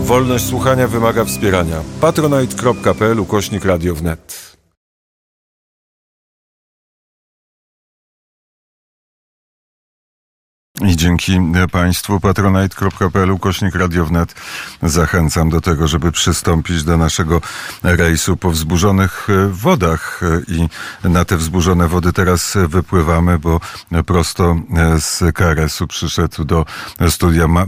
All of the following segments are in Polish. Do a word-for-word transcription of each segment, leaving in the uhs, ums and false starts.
Wolność słuchania wymaga wspierania. patronite kropka p l ukośnik radio wnet. I dzięki Państwu patronite kropka p l ukośnik radio wnet zachęcam do tego, żeby przystąpić do naszego rejsu po wzburzonych wodach. I na te wzburzone wody teraz wypływamy, bo prosto z K R S u przyszedł do studia ma-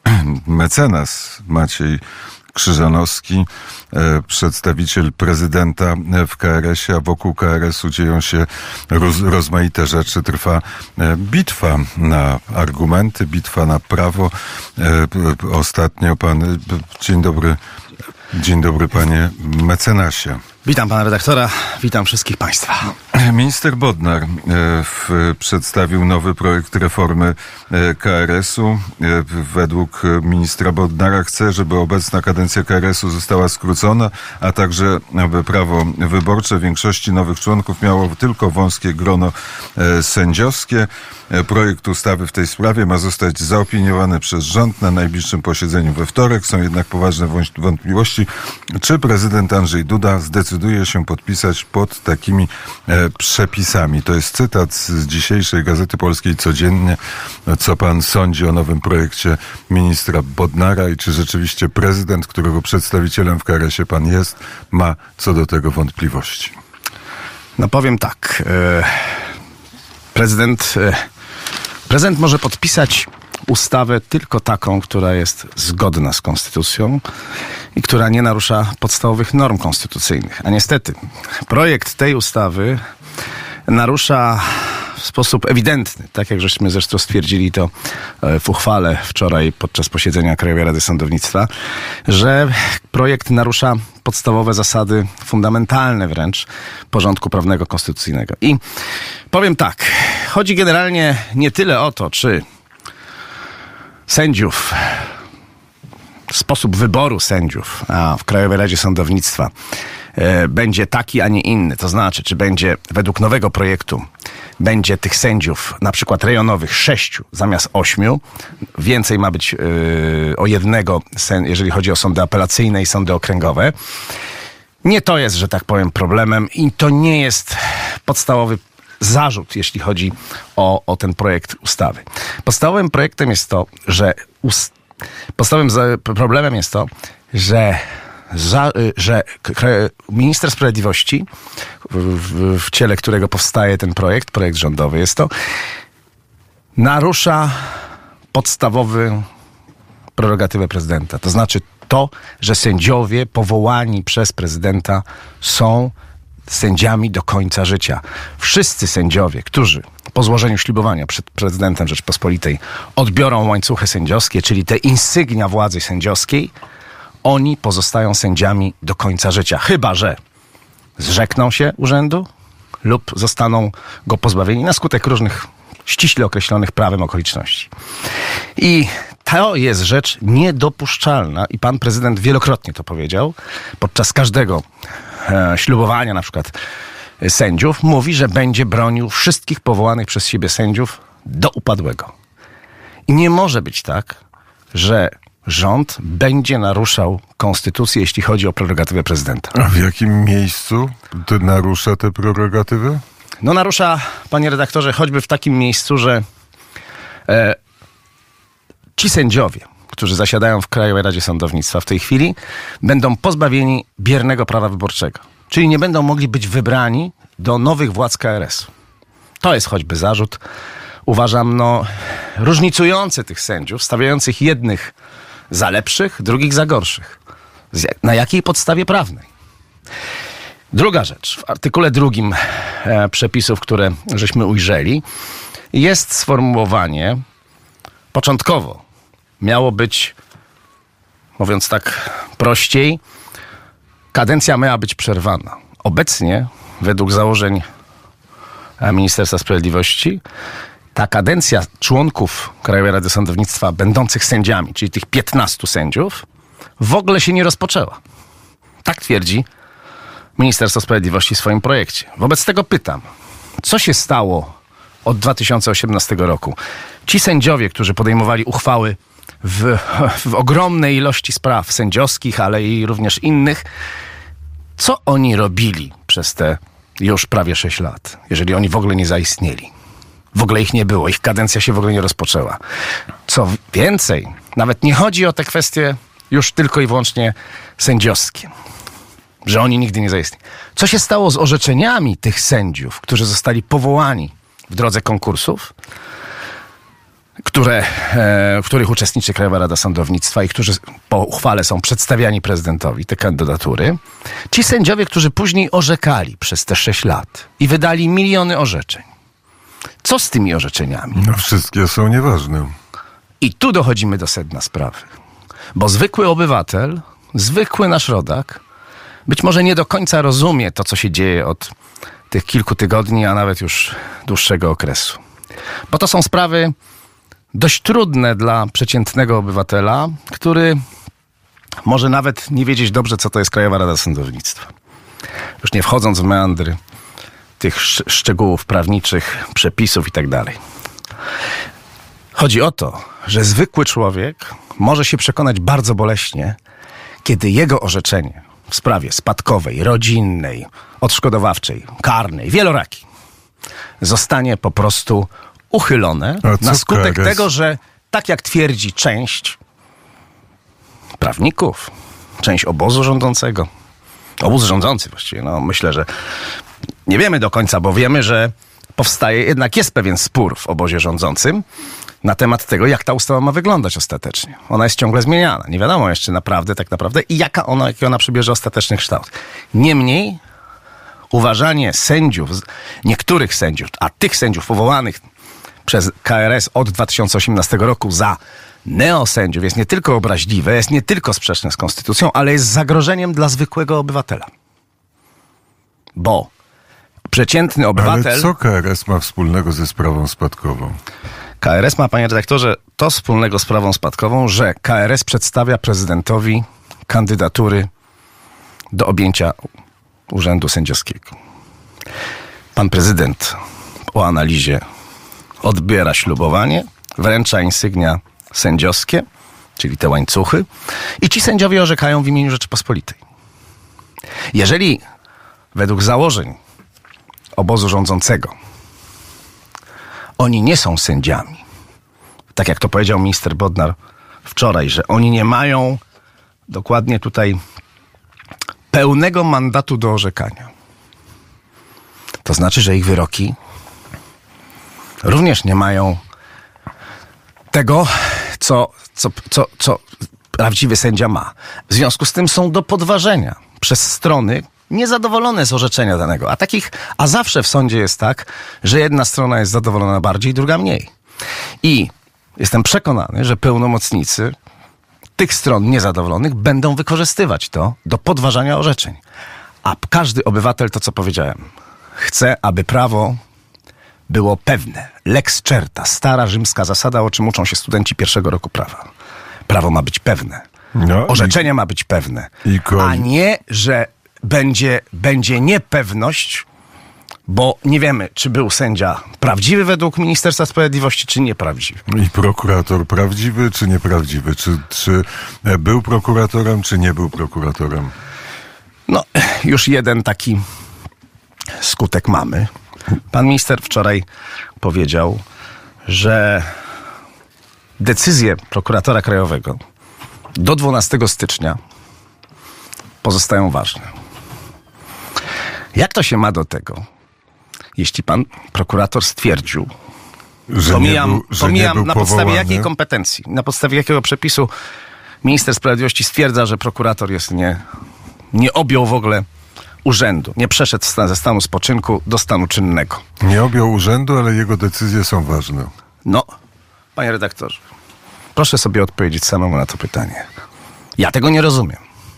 mecenas Maciej Krzyżanowski, przedstawiciel prezydenta w K R S ie, a wokół K R S u dzieją się roz, rozmaite rzeczy. Trwa bitwa na argumenty, bitwa na prawo. Ostatnio pan... Dzień dobry. Dzień dobry, panie mecenasie. Witam pana redaktora, witam wszystkich państwa. Minister Bodnar e, w, przedstawił nowy projekt reformy e, K R S u. E, według ministra Bodnara chce, żeby obecna kadencja K R S u została skrócona, a także aby prawo wyborcze większości nowych członków miało tylko wąskie grono e, sędziowskie. E, projekt ustawy w tej sprawie ma zostać zaopiniowany przez rząd na najbliższym posiedzeniu we wtorek. Są jednak poważne wątpliwości, czy prezydent Andrzej Duda zdecyduje się podpisać pod takimi e, przepisami. To jest cytat z dzisiejszej Gazety Polskiej Codziennie. Co pan sądzi o nowym projekcie ministra Bodnara i czy rzeczywiście prezydent, którego przedstawicielem w K R S ie pan jest, ma co do tego wątpliwości? No powiem tak. E, prezydent, e, prezydent może podpisać ustawę tylko taką, która jest zgodna z konstytucją i która nie narusza podstawowych norm konstytucyjnych. A niestety projekt tej ustawy narusza w sposób ewidentny, tak jak żeśmy zresztą stwierdzili to w uchwale wczoraj podczas posiedzenia Krajowej Rady Sądownictwa, że projekt narusza podstawowe zasady, fundamentalne wręcz, porządku prawnego konstytucyjnego. I powiem tak, chodzi generalnie nie tyle o to, czy sędziów, sposób wyboru sędziów a w Krajowej Radzie Sądownictwa e, będzie taki, a nie inny. To znaczy, czy będzie według nowego projektu będzie tych sędziów, na przykład rejonowych, sześciu zamiast ośmiu. Więcej ma być e, o jednego, jeżeli chodzi o sądy apelacyjne i sądy okręgowe. Nie to jest, że tak powiem, problemem i to nie jest podstawowy zarzut, jeśli chodzi o, o ten projekt ustawy. Podstawowym projektem jest to, że ust- podstawowym za- problemem jest to, że, za- że k- minister sprawiedliwości, w, w ciele którego powstaje ten projekt, projekt rządowy jest to, narusza podstawową prerogatywę prezydenta. To znaczy to, że sędziowie powołani przez prezydenta są sędziami do końca życia. Wszyscy sędziowie, którzy po złożeniu ślubowania przed prezydentem Rzeczypospolitej odbiorą łańcuchy sędziowskie, czyli te insygnia władzy sędziowskiej, oni pozostają sędziami do końca życia. Chyba że zrzekną się urzędu lub zostaną go pozbawieni na skutek różnych ściśle określonych prawem okoliczności. I to jest rzecz niedopuszczalna i pan prezydent wielokrotnie to powiedział podczas każdego e, ślubowania na przykład e, sędziów. Mówi, że będzie bronił wszystkich powołanych przez siebie sędziów do upadłego. I nie może być tak, że rząd będzie naruszał konstytucję, jeśli chodzi o prerogatywę prezydenta. A w jakim miejscu to narusza te prerogatywy? No narusza, panie redaktorze, choćby w takim miejscu, że e, ci sędziowie, którzy zasiadają w Krajowej Radzie Sądownictwa w tej chwili, będą pozbawieni biernego prawa wyborczego. Czyli nie będą mogli być wybrani do nowych władz K R S u. To jest choćby zarzut, uważam, no, różnicujący tych sędziów, stawiających jednych za lepszych, drugich za gorszych. Na jakiej podstawie prawnej? Druga rzecz. W artykule drugim e, przepisów, które żeśmy ujrzeli, jest sformułowanie, początkowo miało być, mówiąc tak prościej, kadencja miała być przerwana. Obecnie, według założeń Ministerstwa Sprawiedliwości, ta kadencja członków Krajowej Rady Sądownictwa będących sędziami, czyli tych piętnastu sędziów, w ogóle się nie rozpoczęła. Tak twierdzi Ministerstwo Sprawiedliwości w swoim projekcie. Wobec tego pytam, co się stało od dwa tysiące osiemnastego roku? Ci sędziowie, którzy podejmowali uchwały w, w ogromnej ilości spraw sędziowskich, ale i również innych. Co oni robili przez te już prawie sześć lat, jeżeli oni w ogóle nie zaistnieli? W ogóle ich nie było, ich kadencja się w ogóle nie rozpoczęła. Co więcej, nawet nie chodzi o te kwestie już tylko i wyłącznie sędziowskie, że oni nigdy nie zaistnieli. Co się stało z orzeczeniami tych sędziów, którzy zostali powołani w drodze konkursów, które, e, w których uczestniczy Krajowa Rada Sądownictwa i którzy po uchwale są przedstawiani prezydentowi, te kandydatury. Ci sędziowie, którzy później orzekali przez te sześć lat i wydali miliony orzeczeń. Co z tymi orzeczeniami? No wszystkie są nieważne. I tu dochodzimy do sedna sprawy. Bo zwykły obywatel, zwykły nasz rodak, być może nie do końca rozumie to, co się dzieje od tych kilku tygodni, a nawet już dłuższego okresu. Bo to są sprawy dość trudne dla przeciętnego obywatela, który może nawet nie wiedzieć dobrze, co to jest Krajowa Rada Sądownictwa. Już nie wchodząc w meandry tych sz- szczegółów prawniczych, przepisów i tak dalej. Chodzi o to, że zwykły człowiek może się przekonać bardzo boleśnie, kiedy jego orzeczenie w sprawie spadkowej, rodzinnej, odszkodowawczej, karnej, wielorakiej zostanie po prostu uchylone na skutek K R S? tego, że tak jak twierdzi część prawników, część obozu rządzącego, obóz rządzący właściwie, no myślę, że nie wiemy do końca, bo wiemy, że powstaje, jednak jest pewien spór w obozie rządzącym na temat tego, jak ta ustawa ma wyglądać ostatecznie. Ona jest ciągle zmieniana. Nie wiadomo jeszcze naprawdę, tak naprawdę i jaka ona, jaki ona przybierze ostateczny kształt. Niemniej uważanie sędziów, niektórych sędziów, a tych sędziów powołanych przez K R S od dwa tysiące osiemnastego roku za neosędziów jest nie tylko obraźliwe, jest nie tylko sprzeczne z konstytucją, ale jest zagrożeniem dla zwykłego obywatela. Bo przeciętny obywatel... Ale co K R S ma wspólnego ze sprawą spadkową? K R S ma, panie redaktorze, to wspólnego z sprawą spadkową, że K R S przedstawia prezydentowi kandydatury do objęcia urzędu sędziowskiego. Pan prezydent po analizie odbiera ślubowanie, wręcza insygnia sędziowskie, czyli te łańcuchy, i ci sędziowie orzekają w imieniu Rzeczypospolitej. Jeżeli według założeń obozu rządzącego oni nie są sędziami, tak jak to powiedział minister Bodnar wczoraj, że oni nie mają dokładnie tutaj pełnego mandatu do orzekania, to znaczy, że ich wyroki również nie mają tego, co, co, co, co prawdziwy sędzia ma. W związku z tym są do podważenia przez strony niezadowolone z orzeczenia danego. A takich, a zawsze w sądzie jest tak, że jedna strona jest zadowolona bardziej, druga mniej. I jestem przekonany, że pełnomocnicy tych stron niezadowolonych będą wykorzystywać to do podważania orzeczeń. A każdy obywatel, to co powiedziałem, chce, aby prawo było pewne. Lex certa, stara rzymska zasada, o czym uczą się studenci pierwszego roku prawa. Prawo ma być pewne. No, Orzeczenie i, ma być pewne. i ko- a nie, że będzie, będzie niepewność, bo nie wiemy, czy był sędzia prawdziwy według Ministerstwa Sprawiedliwości, czy nieprawdziwy. I prokurator prawdziwy, czy nieprawdziwy? Czy, czy był prokuratorem, czy nie był prokuratorem? No, już jeden taki skutek mamy. Pan minister wczoraj powiedział, że decyzje prokuratora krajowego do dwunastego stycznia pozostają ważne. Jak to się ma do tego, jeśli pan prokurator stwierdził, Że pomijam, nie był, że pomijam nie był na podstawie powołany? jakiej kompetencji, na podstawie jakiego przepisu minister sprawiedliwości stwierdza, że prokurator jest nie, nie objął w ogóle urzędu, nie przeszedł stan, ze stanu spoczynku do stanu czynnego. Nie objął urzędu, ale jego decyzje są ważne. No, panie redaktorze, proszę sobie odpowiedzieć samemu na to pytanie. Ja tego nie rozumiem.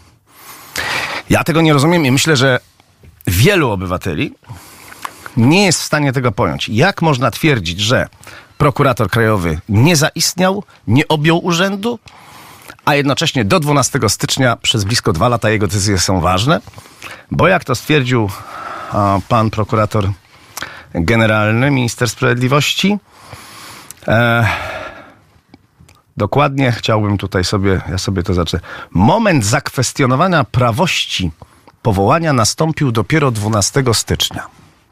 Ja tego nie rozumiem i myślę, że wielu obywateli nie jest w stanie tego pojąć. Jak można twierdzić, że prokurator krajowy nie zaistniał, nie objął urzędu, a jednocześnie do dwunastego stycznia przez blisko dwa lata jego decyzje są ważne? Bo jak to stwierdził a, pan prokurator generalny, minister sprawiedliwości, e, Dokładnie chciałbym tutaj sobie, ja sobie to zacznę. Moment zakwestionowania prawości powołania nastąpił dopiero dwunastego stycznia.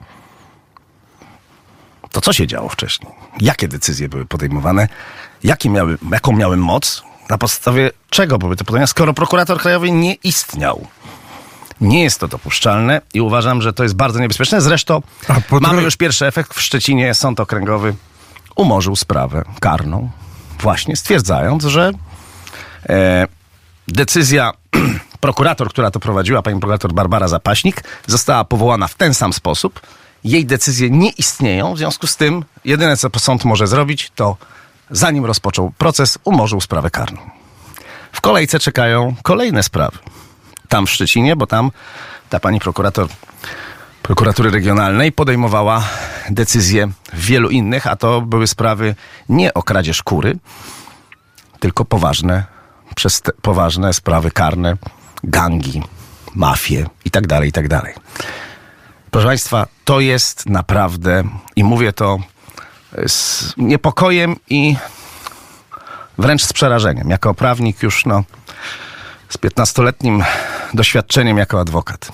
To co się działo wcześniej? Jakie decyzje były podejmowane? Jakie miały, jaką miały moc? Na podstawie czego były te podania, skoro prokurator krajowy nie istniał? Nie jest to dopuszczalne i uważam, że to jest bardzo niebezpieczne. Zresztą po mamy dru- już pierwszy efekt. W Szczecinie Sąd Okręgowy umorzył sprawę karną, właśnie stwierdzając, że e, decyzja prokurator, która to prowadziła, pani prokurator Barbara Zapaśnik, została powołana w ten sam sposób. Jej decyzje nie istnieją, w związku z tym jedyne, co sąd może zrobić, to zanim rozpoczął proces, umorzył sprawę karną. W kolejce czekają kolejne sprawy. Tam w Szczecinie, bo tam ta pani prokurator prokuratury regionalnej podejmowała decyzje w wielu innych, a to były sprawy nie o kradzież kury, tylko poważne, przest- poważne sprawy karne, gangi, mafie i tak dalej, i tak dalej. Proszę Państwa, to jest naprawdę, i mówię to z niepokojem i wręcz z przerażeniem. Jako prawnik już no, z piętnastoletnim doświadczeniem jako adwokat.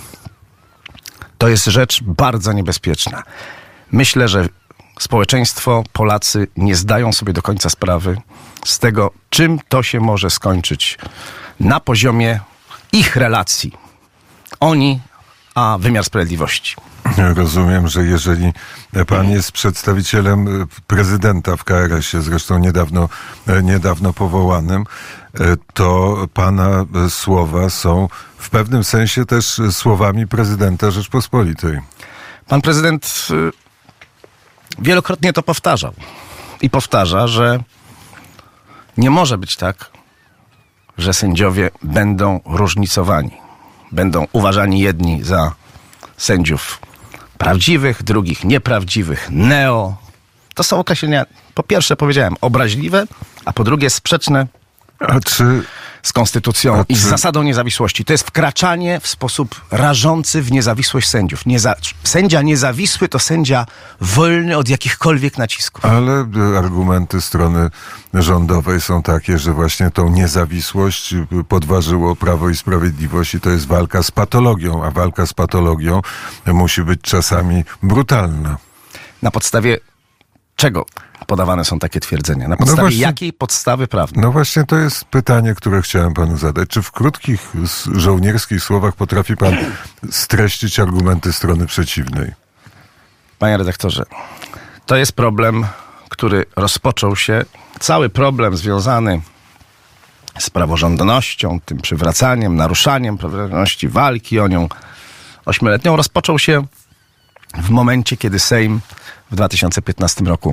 To jest rzecz bardzo niebezpieczna. Myślę, że społeczeństwo, Polacy nie zdają sobie do końca sprawy z tego, czym to się może skończyć na poziomie ich relacji. Oni, a wymiar sprawiedliwości. Rozumiem, że jeżeli pan jest przedstawicielem prezydenta w K R S-ie, zresztą niedawno, niedawno powołanym, to pana słowa są w pewnym sensie też słowami prezydenta Rzeczpospolitej. Pan prezydent wielokrotnie to powtarzał. I powtarza, że nie może być tak, że sędziowie będą różnicowani. Będą uważani jedni za sędziów prawdziwych, drugich nieprawdziwych, neo. To są określenia, po pierwsze powiedziałem, obraźliwe, a po drugie sprzeczne A czy... z konstytucją A i z czy- zasadą niezawisłości. To jest wkraczanie w sposób rażący w niezawisłość sędziów. Nieza... Sędzia niezawisły to sędzia wolny od jakichkolwiek nacisków. Ale argumenty strony rządowej są takie, że właśnie tą niezawisłość podważyło Prawo i Sprawiedliwość i to jest walka z patologią, a walka z patologią musi być czasami brutalna. Na podstawie czego podawane są takie twierdzenia? Na podstawie właśnie- jakiej podstawy prawnej? No właśnie to jest pytanie, które chciałem panu zadać. Czy w krótkich, s- żołnierskich słowach potrafi pan streścić argumenty strony przeciwnej? Panie redaktorze, to jest problem, który rozpoczął się, cały problem związany z praworządnością, tym przywracaniem, naruszaniem praworządności, walki o nią ośmioletnią, rozpoczął się w momencie, kiedy Sejm w dwa tysiące piętnastym roku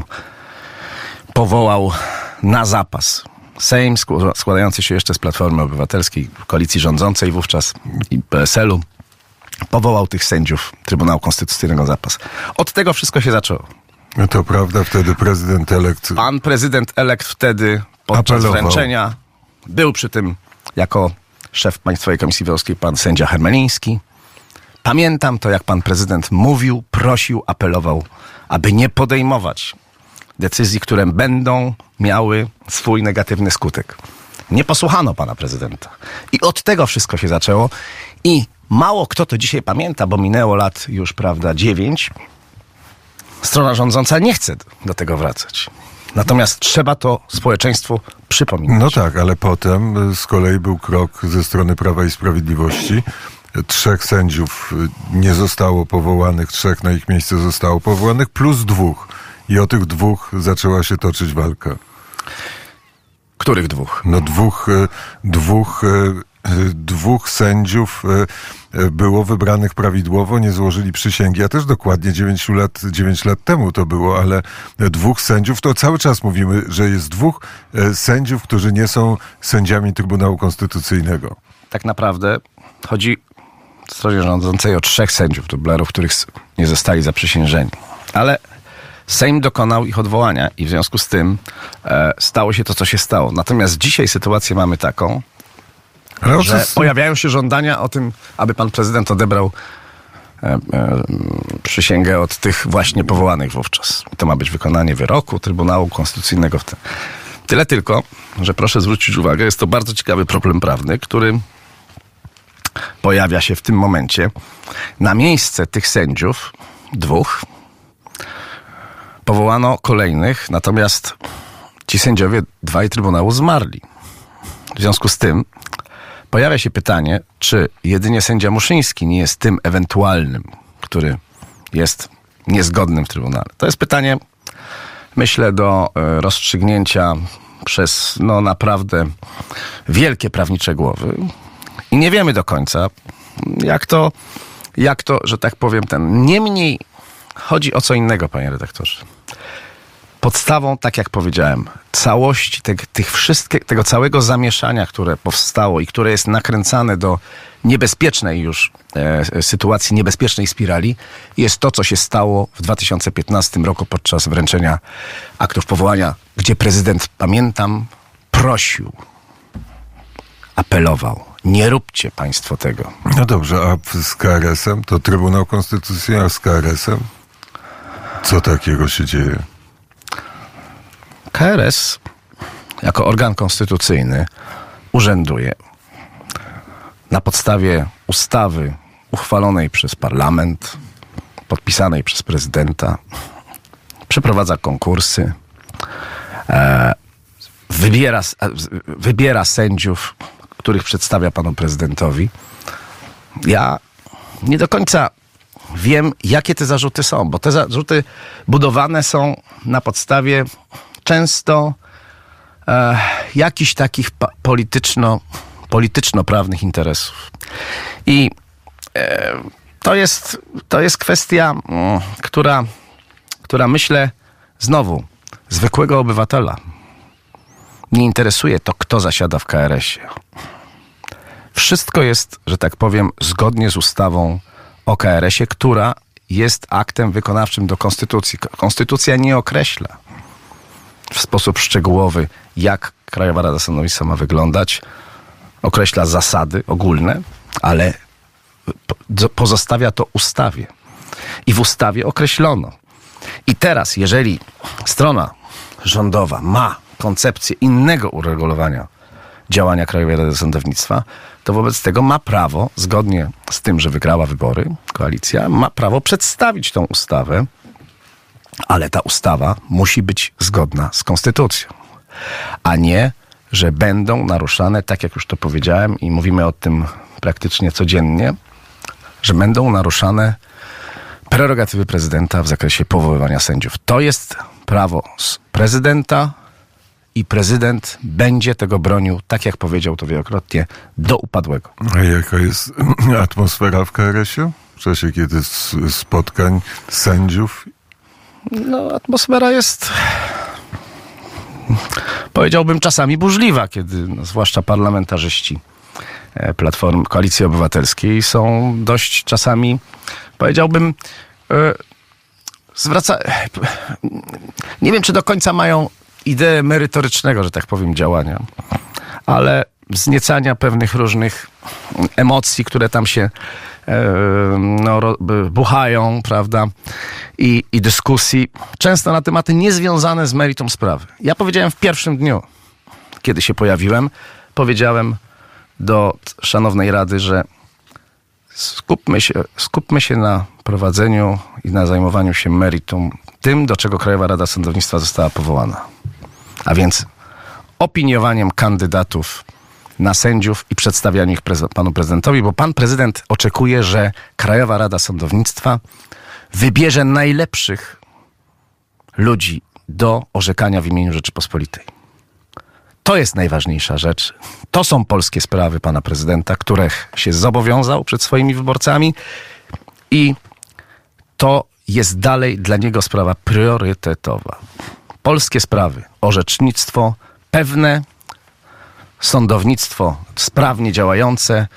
powołał na zapas Sejm skł- składający się jeszcze z Platformy Obywatelskiej, koalicji rządzącej wówczas i P S L u, powołał tych sędziów Trybunału Konstytucyjnego zapas. Od tego wszystko się zaczęło. To prawda, wtedy prezydent elekt... Pan prezydent elekt wtedy podczas Apelował. wręczenia był przy tym jako szef Państwowej Komisji Wyborczej pan sędzia Hermeliński. Pamiętam to, jak pan prezydent mówił, prosił, apelował, aby nie podejmować decyzji, które będą miały swój negatywny skutek. Nie posłuchano pana prezydenta. I od tego wszystko się zaczęło. I mało kto to dzisiaj pamięta, bo minęło lat już, prawda, dziewięć. Strona rządząca nie chce do tego wracać. Natomiast trzeba to społeczeństwu przypominać. No tak, ale potem y, z kolei był krok ze strony Prawa i Sprawiedliwości. Trzech sędziów y, nie zostało powołanych, trzech na ich miejsce zostało powołanych, plus dwóch. I o tych dwóch zaczęła się toczyć walka. Których dwóch? No dwóch, y, dwóch, y, y, dwóch sędziów y, y, było wybranych prawidłowo, nie złożyli przysięgi. Ja też dokładnie dziewięć lat, dziewięć lat temu to było, ale y, dwóch sędziów, to cały czas mówimy, że jest dwóch y, sędziów, którzy nie są sędziami Trybunału Konstytucyjnego. Tak naprawdę chodzi w stronie rządzącej o trzech sędziów dublerów, których s- nie zostali zaprzysiężeni. Ale Sejm dokonał ich odwołania i w związku z tym e, stało się to, co się stało. Natomiast dzisiaj sytuację mamy taką, Ale o co że z- pojawiają się żądania o tym, aby pan prezydent odebrał e, e, przysięgę od tych właśnie powołanych wówczas. To ma być wykonanie wyroku Trybunału Konstytucyjnego. W tym. Tyle tylko, że proszę zwrócić uwagę, jest to bardzo ciekawy problem prawny, który pojawia się w tym momencie. Na miejsce tych sędziów, dwóch, powołano kolejnych, natomiast ci sędziowie dwaj Trybunału zmarli. W związku z tym pojawia się pytanie, czy jedynie sędzia Muszyński nie jest tym ewentualnym, który jest niezgodnym w Trybunale. To jest pytanie, myślę, do e, rozstrzygnięcia przez no naprawdę wielkie prawnicze głowy. I nie wiemy do końca, jak to, jak to, że tak powiem, ten. Niemniej chodzi o co innego, panie redaktorze. Podstawą, tak jak powiedziałem, całości te, tych wszystkich, tego całego zamieszania, które powstało i które jest nakręcane do niebezpiecznej już e, sytuacji, niebezpiecznej spirali, jest to, co się stało w dwa tysiące piętnastym roku podczas wręczenia aktów powołania, gdzie prezydent, pamiętam, prosił, apelował. Nie róbcie państwo tego. No dobrze, a z K R S em? To Trybunał Konstytucyjny, a z K R S em? Co takiego się dzieje? K R S jako organ konstytucyjny urzęduje na podstawie ustawy uchwalonej przez parlament, podpisanej przez prezydenta, przeprowadza konkursy, e, wybiera, wybiera sędziów, których przedstawia panu prezydentowi. Ja nie do końca wiem, jakie te zarzuty są, bo te zarzuty budowane są na podstawie często e, jakichś takich pa- polityczno, polityczno-prawnych interesów. I e, to jest, to jest kwestia, m, która, która myślę, znowu, zwykłego obywatela nie interesuje to, kto zasiada w K R S ie. Wszystko jest, że tak powiem, zgodnie z ustawą o K R es ie, która jest aktem wykonawczym do Konstytucji. Konstytucja nie określa w sposób szczegółowy, jak Krajowa Rada Sądownictwa ma wyglądać. Określa zasady ogólne, ale pozostawia to ustawie. I w ustawie określono. I teraz, jeżeli strona rządowa ma koncepcję innego uregulowania działania Krajowej Rady Sądownictwa, to wobec tego ma prawo, zgodnie z tym, że wygrała wybory, koalicja, ma prawo przedstawić tą ustawę, ale ta ustawa musi być zgodna z konstytucją, a nie, że będą naruszane, tak jak już to powiedziałem i mówimy o tym praktycznie codziennie, że będą naruszane prerogatywy prezydenta w zakresie powoływania sędziów. To jest prawo z prezydenta i prezydent będzie tego bronił, tak jak powiedział to wielokrotnie, do upadłego. A jaka jest atmosfera w K R es ie? W czasie, kiedy spotkań sędziów? No, atmosfera jest, powiedziałbym, czasami burzliwa, kiedy no, zwłaszcza parlamentarzyści Platformy Koalicji Obywatelskiej są dość czasami, powiedziałbym, yy, zwraca... Nie wiem, czy do końca mają ideę merytorycznego, że tak powiem, działania, ale wzniecania pewnych różnych emocji, które tam się e, no, buchają, prawda, I, i dyskusji, często na tematy niezwiązane z meritum sprawy. Ja powiedziałem w pierwszym dniu, kiedy się pojawiłem, powiedziałem do szanownej Rady, że skupmy się, skupmy się na prowadzeniu i na zajmowaniu się meritum, tym, do czego Krajowa Rada Sądownictwa została powołana. A więc opiniowaniem kandydatów na sędziów i przedstawianiu ich prez- panu prezydentowi, bo pan prezydent oczekuje, że Krajowa Rada Sądownictwa wybierze najlepszych ludzi do orzekania w imieniu Rzeczypospolitej. To jest najważniejsza rzecz. To są polskie sprawy pana prezydenta, których się zobowiązał przed swoimi wyborcami i to jest dalej dla niego sprawa priorytetowa. Polskie sprawy, orzecznictwo pewne, sądownictwo sprawnie działające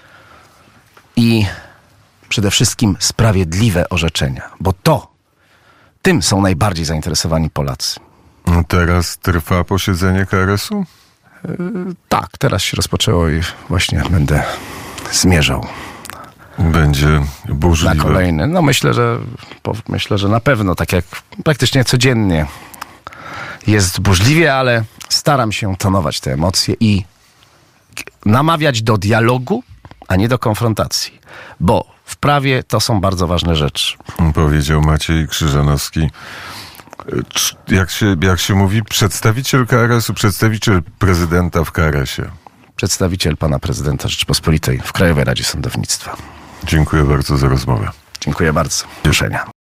i przede wszystkim sprawiedliwe orzeczenia, bo to, tym są najbardziej zainteresowani Polacy. Teraz trwa posiedzenie K R es u? Yy, tak, teraz się rozpoczęło i właśnie będę zmierzał. Będzie burzliwe. Na kolejny. No myślę, że po, myślę, że na pewno, tak jak praktycznie codziennie jest burzliwie, ale staram się tonować te emocje i namawiać do dialogu, a nie do konfrontacji. Bo w prawie to są bardzo ważne rzeczy. Powiedział Maciej Krzyżanowski. Jak się, jak się mówi, przedstawiciel K R S u, przedstawiciel prezydenta w K R S ie. Przedstawiciel pana prezydenta Rzeczypospolitej w Krajowej Radzie Sądownictwa. Dziękuję bardzo za rozmowę. Dziękuję bardzo. Do usłyszenia.